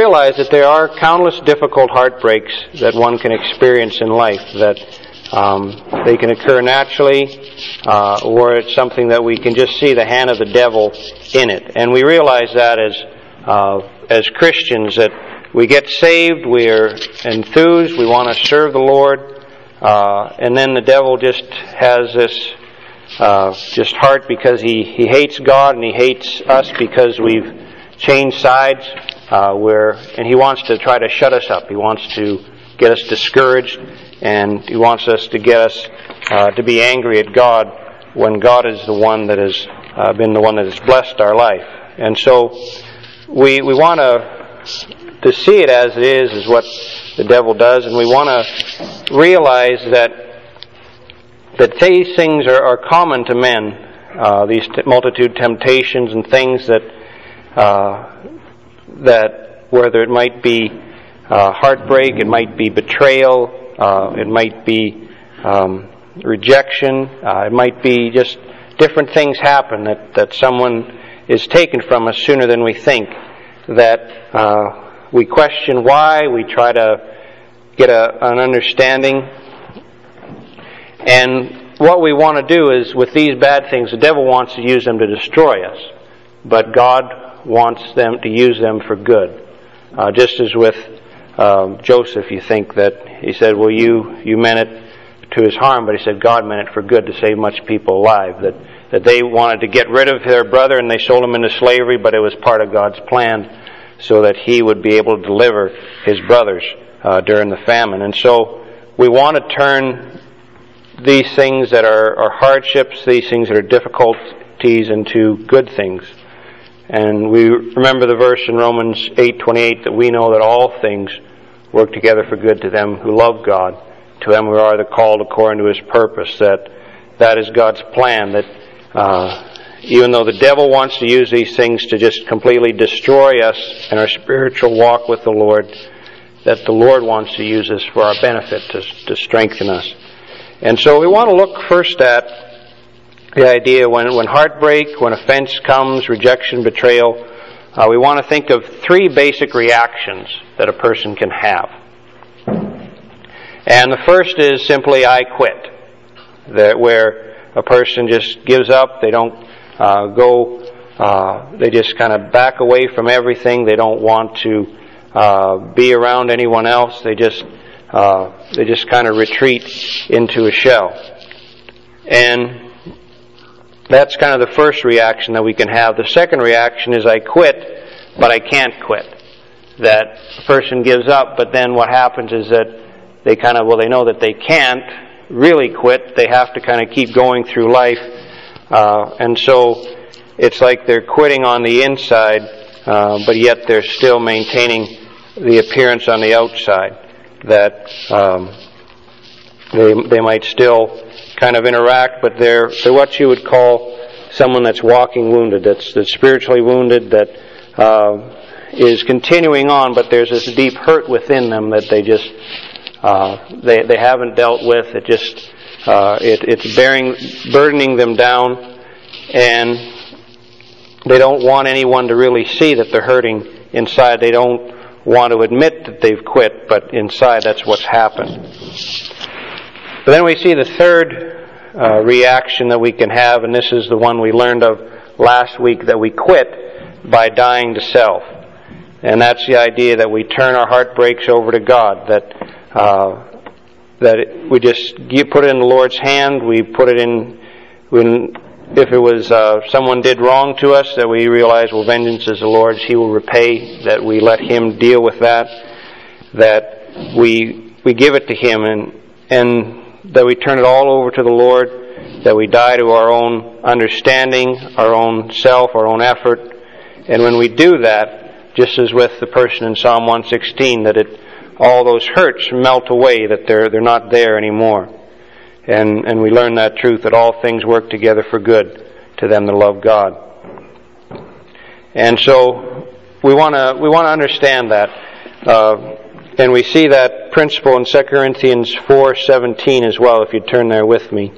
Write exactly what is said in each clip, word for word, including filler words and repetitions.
realize that there are countless difficult heartbreaks that one can experience in life, that um, they can occur naturally, uh, or it's something that we can just see the hand of the devil in it. And we realize that as uh, as Christians, that we get saved, we're enthused, we want to serve the Lord, uh, and then the devil just has this uh, just heart because he, he hates God and he hates us because we've changed sides, uh, where and he wants to try to shut us up. He wants to get us discouraged, and he wants us to get us uh, to be angry at God when God is the one that has uh, been the one that has blessed our life. And so we we want to to see it as it is, is what the devil does, and we want to realize that that these things are, are common to men, uh, these t- multitude temptations and things that uh, that whether it might be uh, heartbreak, it might be betrayal, uh, it might be um, rejection, uh, it might be just different things happen that, that someone is taken from us sooner than we think, that uh, we question why, we try to get a, an understanding. And what we want to do is, with these bad things, the devil wants to use them to destroy us, but God wants them to use them for good. Uh, just as with um, Joseph, you think that he said, well, you, you meant it to his harm, but he said God meant it for good, to save much people alive. That, that they wanted to get rid of their brother and they sold him into slavery, but it was part of God's plan so that he would be able to deliver his brothers uh, during the famine. And so we want to turn these things that are, are hardships, these things that are difficulties, into good things. And we remember the verse in Romans eight twenty-eight that we know that all things work together for good to them who love God, to them who are the called according to His purpose. That that is God's plan. That uh, even though the devil wants to use these things to just completely destroy us in our spiritual walk with the Lord, that the Lord wants to use this for our benefit, to, to strengthen us. And so we want to look first at the idea when, when heartbreak, when offense comes, rejection, betrayal, uh, we want to think of three basic reactions that a person can have. And the first is simply, I quit. That where a person just gives up, they don't uh, go, uh, they just kind of back away from everything, they don't want to uh, be around anyone else, they just uh, they just kind of retreat into a shell. And that's kind of the first reaction that we can have. The second reaction is, I quit, but I can't quit. That a person gives up, but then what happens is that they kind of, well, they know that they can't really quit. They have to kind of keep going through life. Uh, and so it's like they're quitting on the inside, uh, but yet they're still maintaining the appearance on the outside. That um, they they might still kind of interact, but they're they're what you would call someone that's walking wounded, that's that's spiritually wounded, that uh, is continuing on, but there's this deep hurt within them that they just uh, they they haven't dealt with. It just uh, it, it's bearing burdening them down, and they don't want anyone to really see that they're hurting inside. They don't want to admit that they've quit, but inside that's what's happened. But then we see the third uh, reaction that we can have, and this is the one we learned of last week, that we quit by dying to self. And that's the idea that we turn our heartbreaks over to God, that uh, that it, we just give, put it in the Lord's hand, we put it in, when, if it was uh, someone did wrong to us, that we realize, well, vengeance is the Lord's, He will repay, that we let Him deal with that, that we we give it to Him, and and that we turn it all over to the Lord, that we die to our own understanding, our own self, our own effort. And when we do that, just as with the person in Psalm one sixteen, that it all those hurts melt away, that they're they're not there anymore. And and we learn that truth, that all things work together for good to them that love God. And so we want to we want to understand that, uh, and we see that principle in Second Corinthians four seventeen as well. If you turn there with me.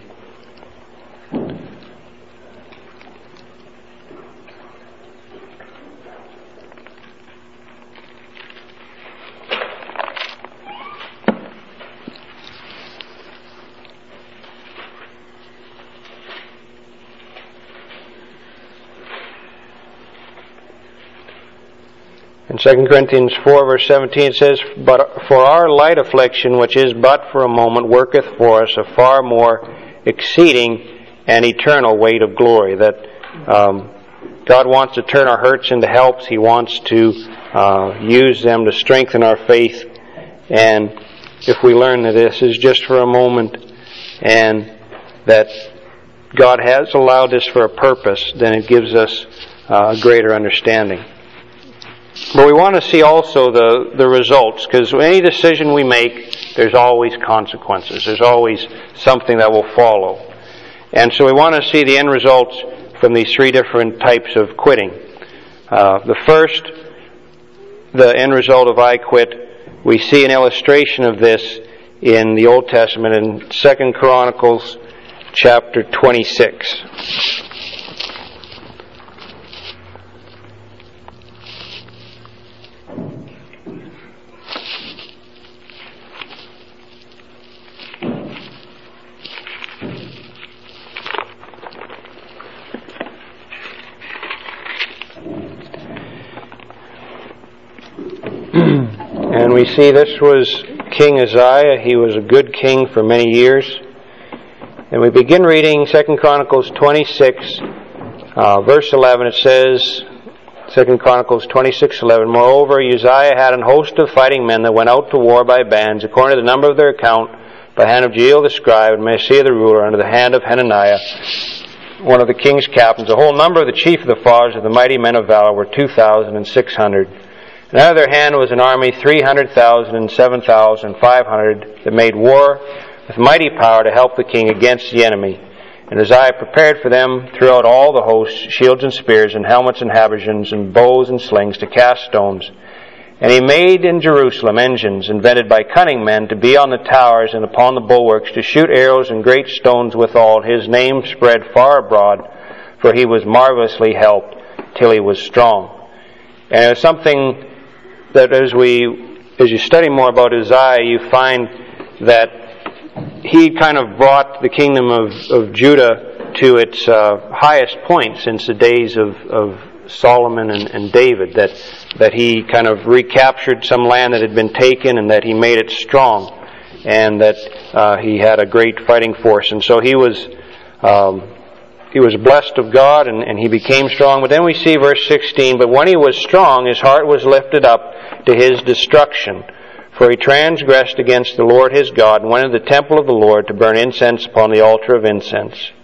Second Corinthians four, verse seventeen, it says, "But for our light affliction, which is but for a moment, worketh for us a far more exceeding and eternal weight of glory." That um, God wants to turn our hurts into helps. He wants to uh, use them to strengthen our faith. And if we learn that this is just for a moment and that God has allowed this for a purpose, then it gives us uh, a greater understanding. But we want to see also the, the results, because any decision we make, there's always consequences. There's always something that will follow. And so we want to see the end results from these three different types of quitting. Uh, the first, the end result of I quit, we see an illustration of this in the Old Testament in Second Chronicles chapter twenty-six. And we see this was King Uzziah. He was a good king for many years. And we begin reading Second Chronicles twenty-six, uh, verse eleven. It says, Second Chronicles twenty-six eleven, "Moreover, Uzziah had an host of fighting men that went out to war by bands, according to the number of their account, by the hand of Jeiel the scribe, and Maaseiah the ruler, under the hand of Hananiah, one of the king's captains. The whole number of the chief of the fathers of the mighty men of valor were two thousand six hundred. And out of their hand was an army three hundred thousand and seven thousand five hundred that made war with mighty power to help the king against the enemy. And Uzziah prepared for them throughout all the hosts shields and spears and helmets and habergeons and bows and slings to cast stones. And he made in Jerusalem engines invented by cunning men to be on the towers and upon the bulwarks, to shoot arrows and great stones withal. His name spread far abroad, for he was marvelously helped till he was strong." And it was something that as we, as you study more about Uzziah, you find that he kind of brought the kingdom of, of Judah to its uh, highest point since the days of, of Solomon and, and David. That that he kind of recaptured some land that had been taken, and that he made it strong, and that uh, he had a great fighting force. And so he was um, he was blessed of God, and, and he became strong. But then we see verse sixteen, "But when he was strong, his heart was lifted up to his destruction. For he transgressed against the Lord his God, and went into the temple of the Lord to burn incense upon the altar of incense.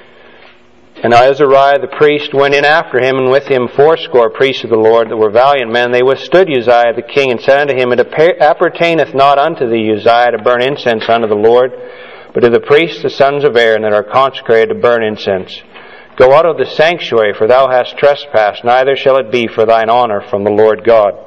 And Azariah the priest went in after him, and with him fourscore priests of the Lord that were valiant men. They withstood Uzziah the king, and said unto him, It appertaineth not unto thee, Uzziah, to burn incense unto the Lord, but to the priests, the sons of Aaron, that are consecrated to burn incense. Go out of the sanctuary, for thou hast trespassed, neither shall it be for thine honor from the Lord God.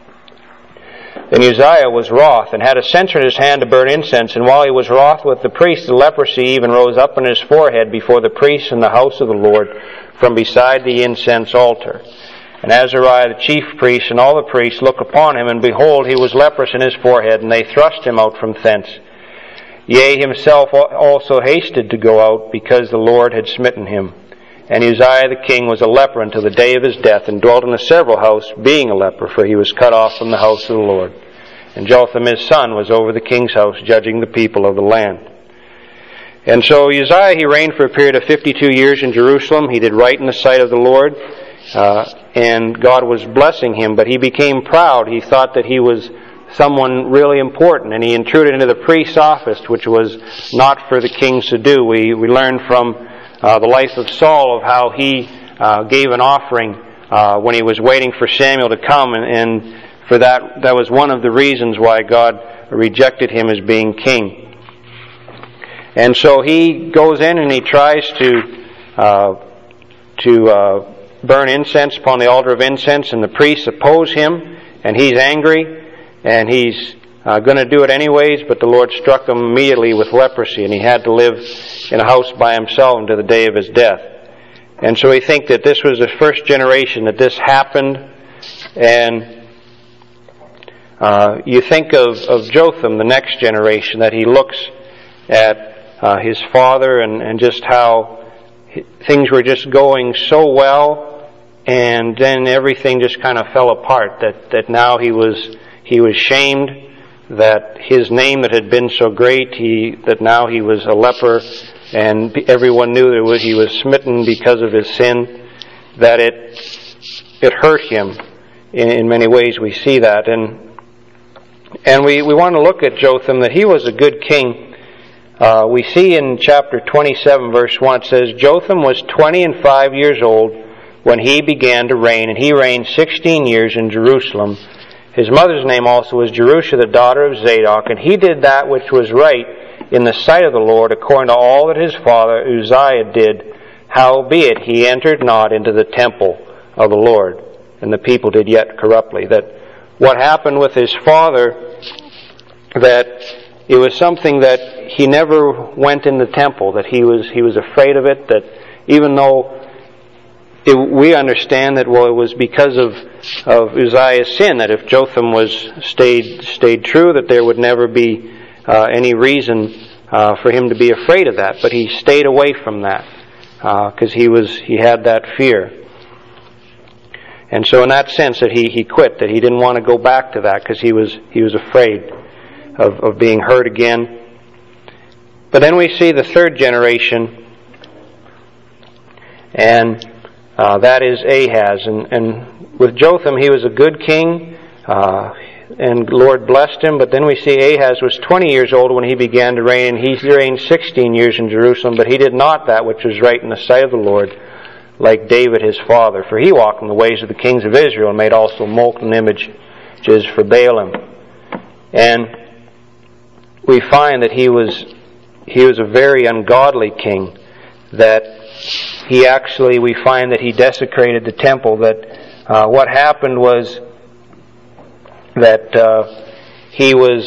Then Uzziah was wroth, and had a censer in his hand to burn incense. And while he was wroth with the priest, the leprosy even rose up on his forehead before the priests in the house of the Lord, from beside the incense altar. And Azariah the chief priest and all the priests looked upon him, and behold, he was leprous in his forehead, and they thrust him out from thence. Yea, himself also hasted to go out, because the Lord had smitten him. And Uzziah the king was a leper until the day of his death, and dwelt in a several house, being a leper, for he was cut off from the house of the Lord. And Jotham his son was over the king's house, judging the people of the land. And so Uzziah, he reigned for a period of fifty-two years in Jerusalem. He did right in the sight of the Lord, uh, and God was blessing him, but he became proud. He thought that he was someone really important, and he intruded into the priest's office, which was not for the kings to do. We, we learned from Uh, the life of Saul of how he uh, gave an offering uh, when he was waiting for Samuel to come, and, and for that, that was one of the reasons why God rejected him as being king. And so he goes in and he tries to uh, to uh, burn incense upon the altar of incense, and the priests oppose him, and he's angry, and he's Uh, going to do it anyways, but the Lord struck him immediately with leprosy, and he had to live in a house by himself until the day of his death. And so we think that this was the first generation that this happened. And uh, you think of, of Jotham, the next generation, that he looks at uh, his father and, and just how things were just going so well, and then everything just kind of fell apart. That that now he was he was shamed. That his name that had been so great, he that now he was a leper, and everyone knew that was, he was smitten because of his sin. That it it hurt him in, in many ways. We see that, and and we we want to look at Jotham, that he was a good king. Uh, we see in chapter twenty-seven, verse one, it says, Jotham was twenty and five years old when he began to reign, and he reigned sixteen years in Jerusalem. His mother's name also was Jerusha, the daughter of Zadok, and he did that which was right in the sight of the Lord, according to all that his father Uzziah did. Howbeit he entered not into the temple of the Lord, and the people did yet corruptly. That what happened with his father, that it was something that he never went in the temple, that he was he was afraid of it, that even though It, we understand that, well, it was because of, of Uzziah's sin, that if Jotham was stayed stayed true, that there would never be uh, any reason uh, for him to be afraid of that. But he stayed away from that because uh, he was he had that fear. And so in that sense that he, he quit, that he didn't want to go back to that because he was he was afraid of, of being hurt again. But then we see the third generation, and Uh, that is Ahaz. And, and with Jotham, he was a good king, uh, and the Lord blessed him. But then we see Ahaz was twenty years old when he began to reign, and he reigned sixteen years in Jerusalem. But he did not that which was right in the sight of the Lord, like David his father. For he walked in the ways of the kings of Israel, and made also molten images for Baalim. And we find that he was he was a very ungodly king, that He actually, we find that he desecrated the temple. That uh, what happened was that uh, he was,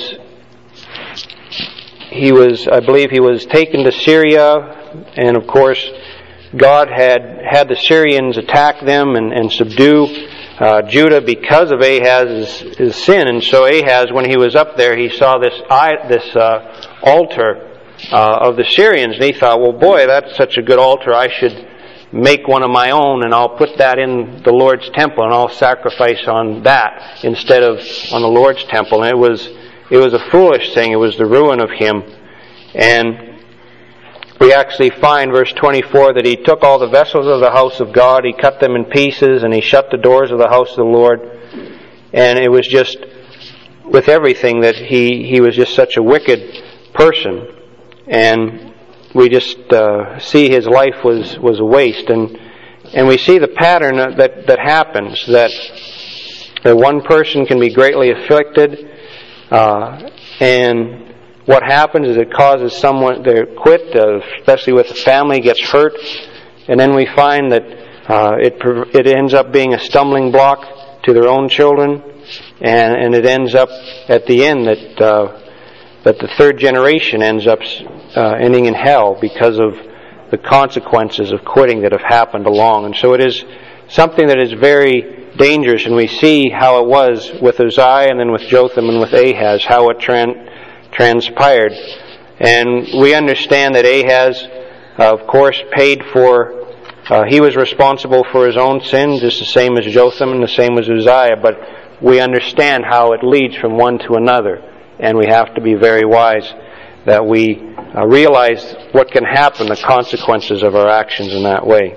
he was, I believe he was taken to Syria, and of course God had had the Syrians attack them and, and subdue uh, Judah because of Ahaz's his sin. And so Ahaz, when he was up there, he saw this this uh, altar uh, of the Syrians, and he thought, well, boy, that's such a good altar, I should make one of my own, and I'll put that in the Lord's temple, and I'll sacrifice on that instead of on the Lord's temple. And it was it was a foolish thing. It was the ruin of him. And we actually find, verse twenty-four, that he took all the vessels of the house of God, he cut them in pieces, and he shut the doors of the house of the Lord. And it was just, with everything, that he, he was just such a wicked person. And we just uh, see his life was, was a waste. And and we see the pattern that, that happens, that, that one person can be greatly afflicted, uh, and what happens is it causes someone to quit, uh, especially with the family, gets hurt, and then we find that uh, it it ends up being a stumbling block to their own children, and, and it ends up at the end that uh, that the third generation ends up uh, ending in hell because of the consequences of quitting that have happened along. And so it is something that is very dangerous, and we see how it was with Uzziah and then with Jotham and with Ahaz, how it tran- transpired. And we understand that Ahaz, uh, of course, paid for, uh, he was responsible for his own sin, just the same as Jotham and the same as Uzziah, but we understand how it leads from one to another. And we have to be very wise that we uh, realize what can happen, the consequences of our actions in that way.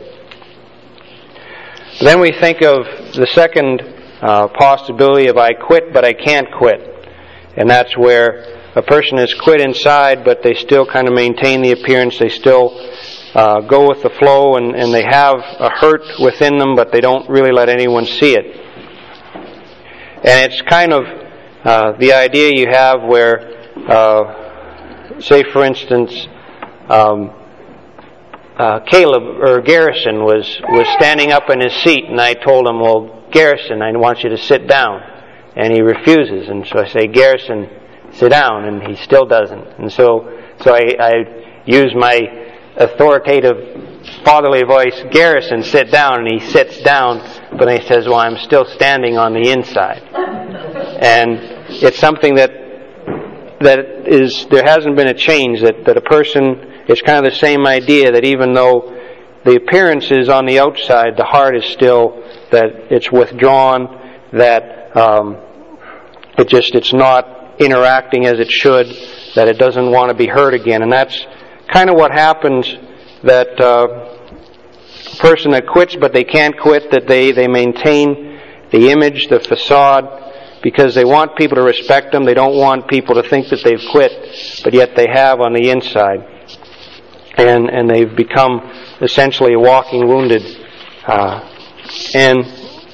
Then we think of the second uh, possibility of I quit, but I can't quit. And that's where a person has quit inside, but they still kind of maintain the appearance. They still uh, go with the flow, and, and they have a hurt within them, but they don't really let anyone see it. And it's kind of Uh, the idea you have where, uh, say for instance, um, uh, Caleb or Garrison was, was standing up in his seat, and I told him, well, Garrison, I want you to sit down. And he refuses, and so I say, Garrison, sit down, and he still doesn't. And so, so I, I use my authoritative fatherly voice, Garrison, sit down, and he sits down, but he says, well, I'm still standing on the inside. And it's something that that is, there hasn't been a change, that, that a person, it's kind of the same idea, that even though the appearance is on the outside, the heart is still that it's withdrawn, that um, it just it's not interacting as it should, that it doesn't want to be hurt again. And that's kind of what happens, that uh, person that quits but they can't quit, that they, they maintain the image, the facade, because they want people to respect them. They don't want people to think that they've quit, but yet they have on the inside. And and they've become essentially a walking wounded. Uh, and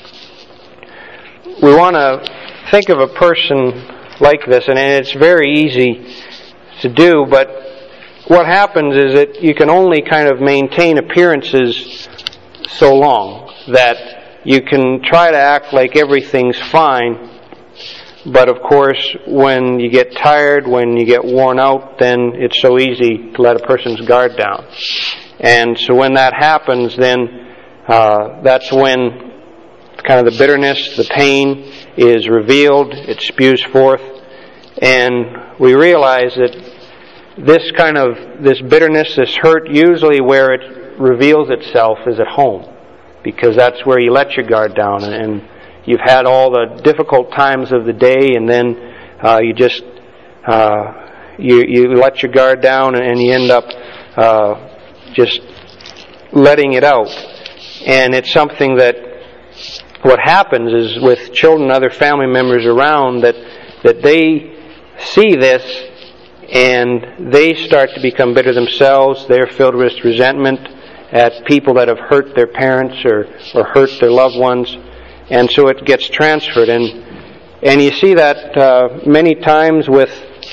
we want to think of a person like this, and it's very easy to do, but what happens is that you can only kind of maintain appearances so long, that you can try to act like everything's fine, but of course when you get tired, when you get worn out, then it's so easy to let a person's guard down. And so when that happens, then uh, that's when kind of the bitterness, the pain is revealed, it spews forth, and we realize that this kind of, this bitterness, this hurt, usually where it reveals itself is at home, because that's where you let your guard down, and you've had all the difficult times of the day, and then uh, you just uh, you you let your guard down, and you end up uh, just letting it out. And it's something that what happens is with children and other family members around, that that they see this and they start to become bitter themselves. They're filled with resentment at people that have hurt their parents or, or hurt their loved ones, and so it gets transferred. And and you see that uh, many times with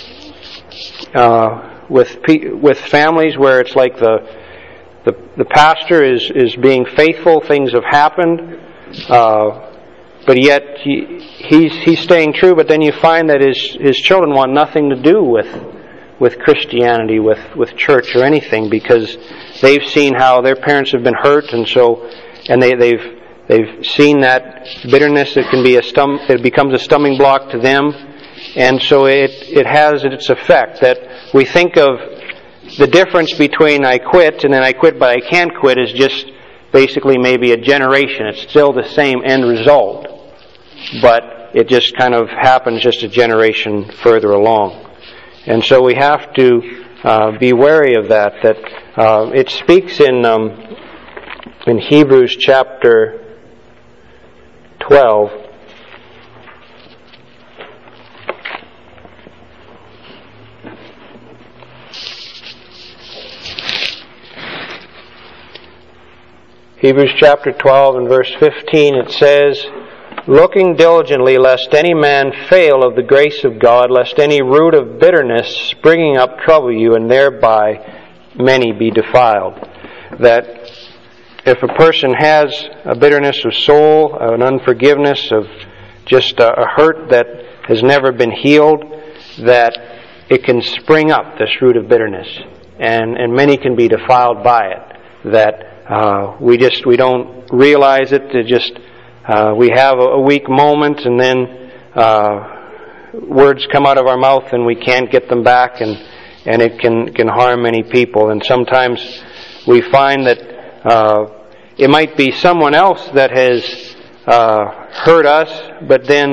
uh, with pe- with families where it's like the the, the pastor is, is being faithful. Things have happened, uh, but yet he, he's he's staying true. But then you find that his his children want nothing to do with with Christianity, with, with church or anything, because they've seen how their parents have been hurt, and so and they, they've they've seen that bitterness that can be a stum it becomes a stumbling block to them, and so it it has its effect that we think of the difference between I quit and then I quit but I can't quit is just basically maybe a generation. It's still the same end result, but it just kind of happens just a generation further along. And so we have to uh, be wary of that. That uh, it speaks in um, in Hebrews chapter twelve. Hebrews chapter twelve and verse fifteen. It says, "Looking diligently, lest any man fail of the grace of God, lest any root of bitterness springing up trouble you, and thereby many be defiled." That if a person has a bitterness of soul, an unforgiveness, of just a, a hurt that has never been healed, that it can spring up, this root of bitterness, and, and many can be defiled by it. That uh, we just we don't realize it. It just Uh, we have a, a weak moment, and then uh, words come out of our mouth, and we can't get them back, and and it can can harm many people. And sometimes we find that uh, it might be someone else that has uh, hurt us, but then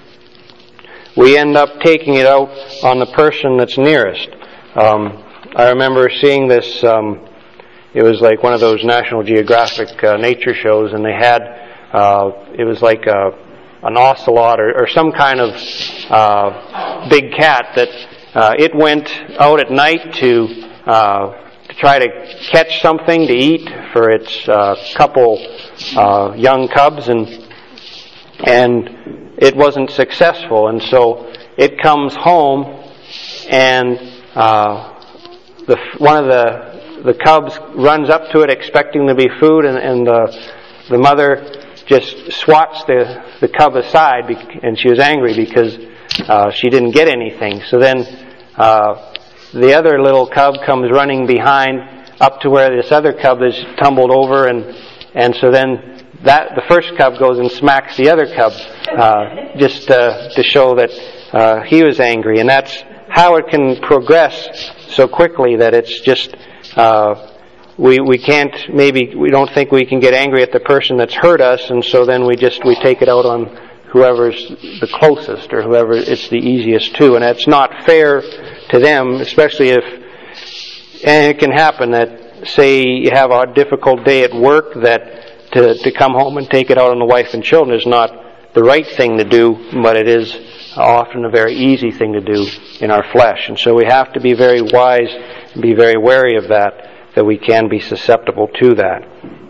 we end up taking it out on the person that's nearest. Um, I remember seeing this. Um, it was like one of those National Geographic uh, nature shows, and they had. Uh, it was like a, an ocelot or, or some kind of uh, big cat that uh, it went out at night to uh, to try to catch something to eat for its uh, couple uh, young cubs, and and it wasn't successful, and so it comes home, and uh, the one of the the cubs runs up to it expecting to be food, and, and the the mother just swats the, the cub aside, and she was angry because uh, she didn't get anything. So then uh, the other little cub comes running behind up to where this other cub is tumbled over, and and so then that the first cub goes and smacks the other cub uh, just uh, to show that uh, he was angry. And that's how it can progress so quickly, that it's just uh, we we can't, maybe we don't think we can get angry at the person that's hurt us, and so then we just we take it out on whoever's the closest or whoever it's the easiest to, and that's not fair to them, especially if, and it can happen that, say you have a difficult day at work, that to, to come home and take it out on the wife and children is not the right thing to do, but it is often a very easy thing to do in our flesh. And so we have to be very wise and be very wary of that, that we can be susceptible to that.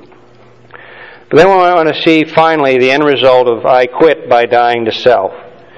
But then we want to see finally the end result of I quit by dying to self.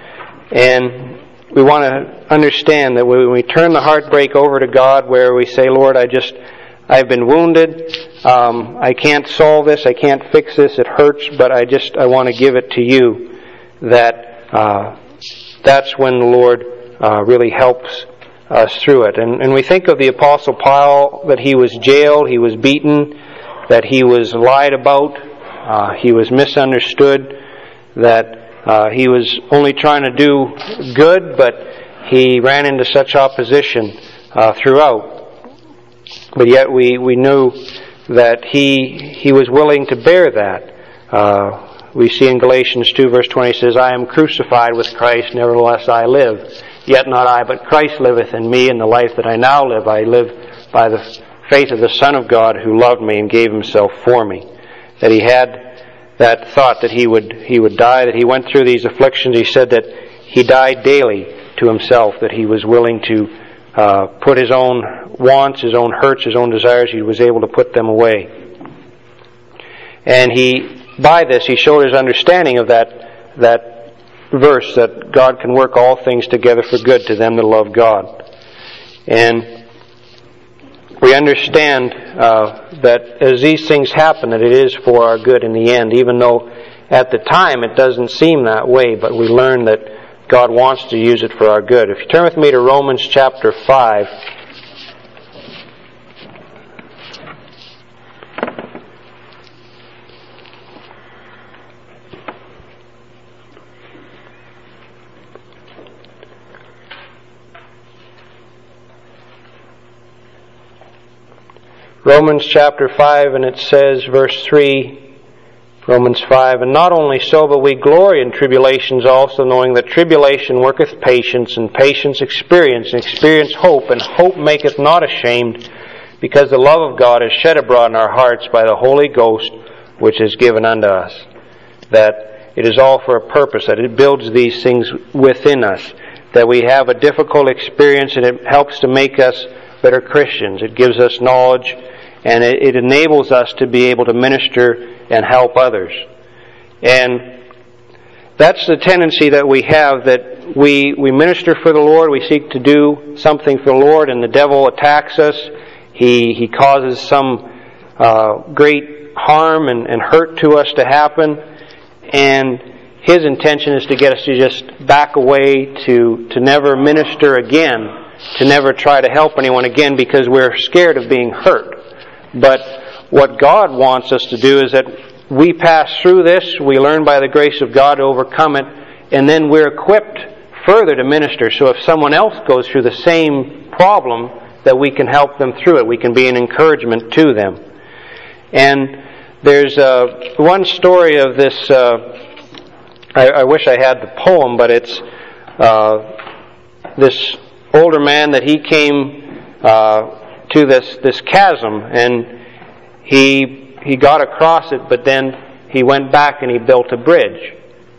And we want to understand that when we turn the heartbreak over to God, where we say, Lord, I just, I've been wounded, um, I can't solve this, I can't fix this, it hurts, but I just, I want to give it to you, that uh, that's when the Lord uh, really helps us through it. And, and we think of the Apostle Paul, that he was jailed, he was beaten, that he was lied about, uh, he was misunderstood, that uh, he was only trying to do good, but he ran into such opposition uh, throughout. But yet we, we knew that he he was willing to bear that. Uh, we see in Galatians two verse twenty says, I am crucified with Christ, nevertheless I live. Yet not I, but Christ liveth in me, and the life that I now live, I live by the faith of the Son of God who loved me and gave himself for me. That he had that thought that he would he would die, that he went through these afflictions. He said that he died daily to himself, that he was willing to uh, put his own wants, his own hurts, his own desires, he was able to put them away. And he, by this, he showed his understanding of that that verse, that God can work all things together for good to them that love God. And we understand uh, that as these things happen, that it is for our good in the end, even though at the time it doesn't seem that way, but we learn that God wants to use it for our good. If you turn with me to Romans chapter five. Romans chapter five, and it says, verse three, Romans five, and not only so, but we glory in tribulations also, knowing that tribulation worketh patience, and patience experience, and experience hope, and hope maketh not ashamed, because the love of God is shed abroad in our hearts by the Holy Ghost, which is given unto us. That it is all for a purpose, that it builds these things within us, that we have a difficult experience, and it helps to make us better Christians. It gives us knowledge, and it, it enables us to be able to minister and help others. And that's the tendency that we have, that we, we minister for the Lord, we seek to do something for the Lord, and the devil attacks us. He, he causes some uh, great harm and, and hurt to us to happen, and his intention is to get us to just back away, to, to never minister again, to never try to help anyone again, because we're scared of being hurt. But what God wants us to do is that we pass through this, we learn by the grace of God to overcome it, and then we're equipped further to minister. So if someone else goes through the same problem, that we can help them through it. We can be an encouragement to them. And there's uh, one story of this, uh, I, I wish I had the poem, but it's uh, this older man that he came uh, to this, this chasm, and he he got across it, but then he went back and he built a bridge.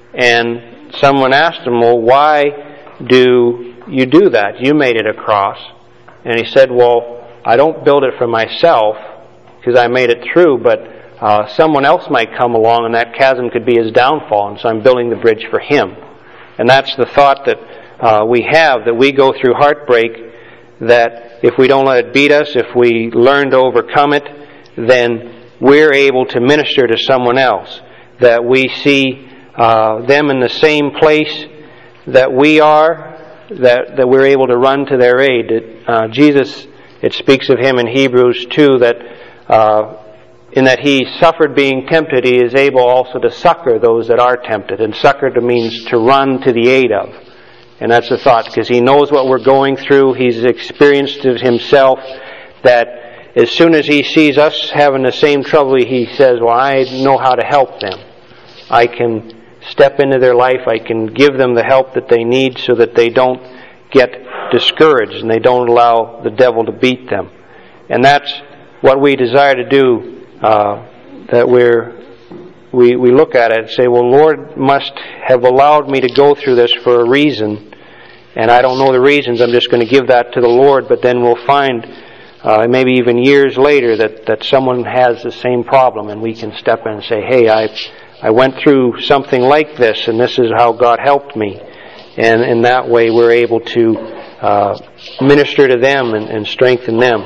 And someone asked him, well, why do you do that? You made it across. And he said, well, I don't build it for myself, because I made it through, but uh, someone else might come along and that chasm could be his downfall, and so I'm building the bridge for him. And that's the thought that uh, we have, that we go through heartbreak, that if we don't let it beat us, if we learn to overcome it, then we're able to minister to someone else. That we see uh, them in the same place that we are, that, that we're able to run to their aid. That, uh, Jesus, it speaks of him in Hebrews two, that uh, in that he suffered being tempted, he is able also to succor those that are tempted. And succor means to run to the aid of. And that's the thought, because he knows what we're going through. He's experienced it himself, that as soon as he sees us having the same trouble, he says, well, I know how to help them. I can step into their life. I can give them the help that they need so that they don't get discouraged and they don't allow the devil to beat them. And that's what we desire to do, uh, that we're, we, we look at it and say, well, Lord must have allowed me to go through this for a reason, and I don't know the reasons. I'm just going to give that to the Lord, but then we'll find Uh, maybe even years later that, that someone has the same problem, and we can step in and say, hey, I I went through something like this, and this is how God helped me. And in that way we're able to uh, minister to them and, and strengthen them.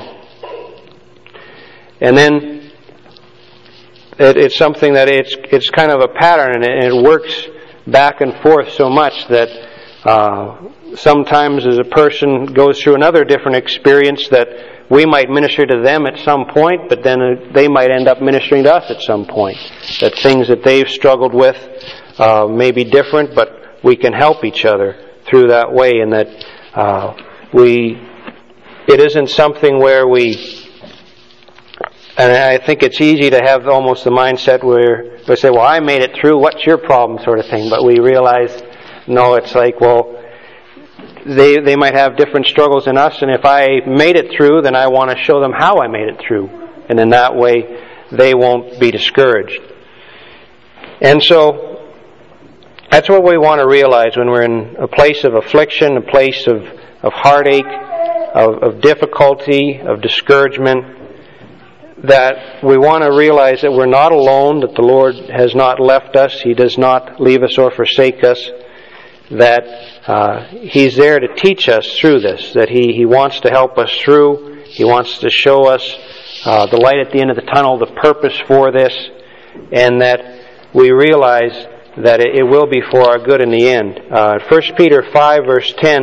And then it, it's something that it's it's kind of a pattern, and it, and it works back and forth so much that uh, sometimes as a person goes through another different experience, that we might minister to them at some point, but then they might end up ministering to us at some point. That things that they've struggled with uh, may be different, but we can help each other through that way, and that uh, we, it isn't something where we, and I think it's easy to have almost the mindset where we say, well, I made it through, what's your problem, sort of thing. But we realize, no, it's like, well, They they might have different struggles than us, and if I made it through, then I want to show them how I made it through. And in that way, they won't be discouraged. And so, that's what we want to realize when we're in a place of affliction, a place of, of heartache, of, of difficulty, of discouragement, that we want to realize that we're not alone, that the Lord has not left us, He does not leave us or forsake us, that uh, He's there to teach us through this, that He, he wants to help us through, He wants to show us uh, the light at the end of the tunnel, the purpose for this, and that we realize that it, it will be for our good in the end. Uh, First Peter five verse ten,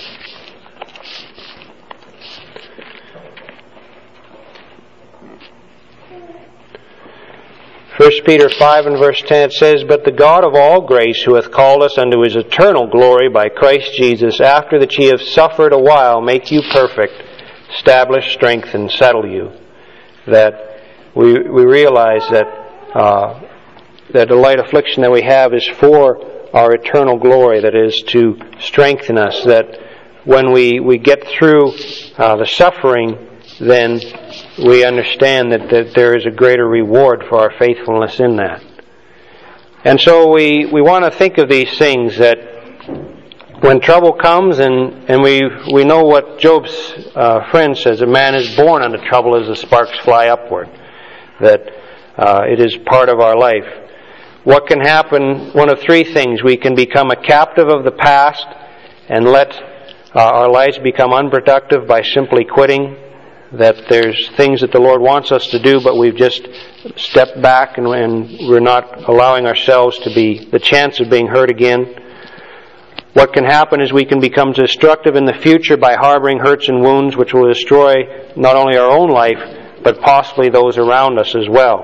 First Peter five and verse ten, it says, But the God of all grace, who hath called us unto His eternal glory by Christ Jesus, after that ye have suffered a while, make you perfect, establish, strengthen, settle you. That we we realize that uh, that the light affliction that we have is for our eternal glory, that is to strengthen us, that when we, we get through uh, the suffering, then we understand that, that there is a greater reward for our faithfulness in that. And so we, we want to think of these things, that when trouble comes, and, and we we know what Job's uh, friend says, a man is born unto trouble as the sparks fly upward, that uh, it is part of our life. What can happen? One of three things. We can become a captive of the past and let uh, our lives become unproductive by simply quitting, that there's things that the Lord wants us to do, but we've just stepped back and, and we're not allowing ourselves to be the chance of being hurt again. What can happen is we can become destructive in the future by harboring hurts and wounds which will destroy not only our own life, but possibly those around us as well.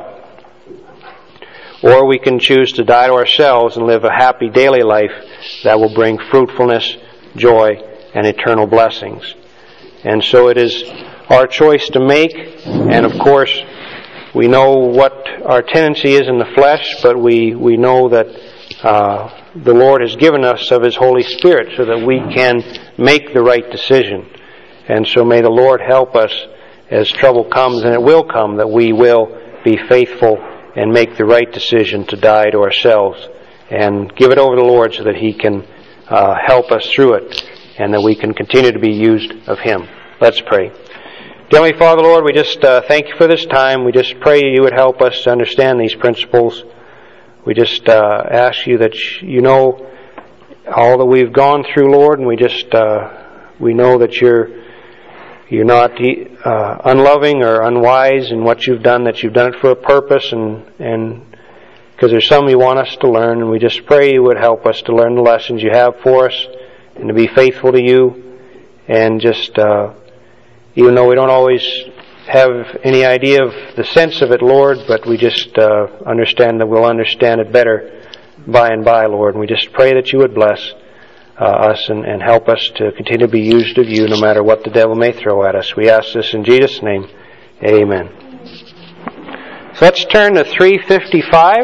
Or we can choose to die to ourselves and live a happy daily life that will bring fruitfulness, joy, and eternal blessings. And so it is our choice to make, and of course we know what our tendency is in the flesh, but we, we know that uh, the Lord has given us of His Holy Spirit so that we can make the right decision. And so may the Lord help us as trouble comes, and it will come, that we will be faithful and make the right decision to die to ourselves and give it over to the Lord so that He can uh, help us through it, and that we can continue to be used of Him. Let's pray. Dear Heavenly Father, Lord, we just uh, thank You for this time. We just pray You would help us to understand these principles. We just uh, ask You that You know all that we've gone through, Lord, and we just uh, we know that You're You're not uh, unloving or unwise in what You've done, that You've done it for a purpose, and and because there's some You want us to learn, and we just pray You would help us to learn the lessons You have for us and to be faithful to You, and just uh, even though we don't always have any idea of the sense of it, Lord, but we just uh, understand that we'll understand it better by and by, Lord. And we just pray that You would bless uh, us and, and help us to continue to be used of You no matter what the devil may throw at us. We ask this in Jesus' name. Amen. So let's turn to three fifty-five.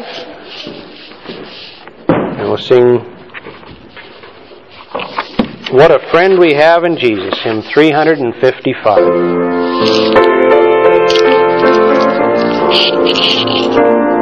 And we'll sing What a Friend We Have in Jesus, hymn three fifty-five.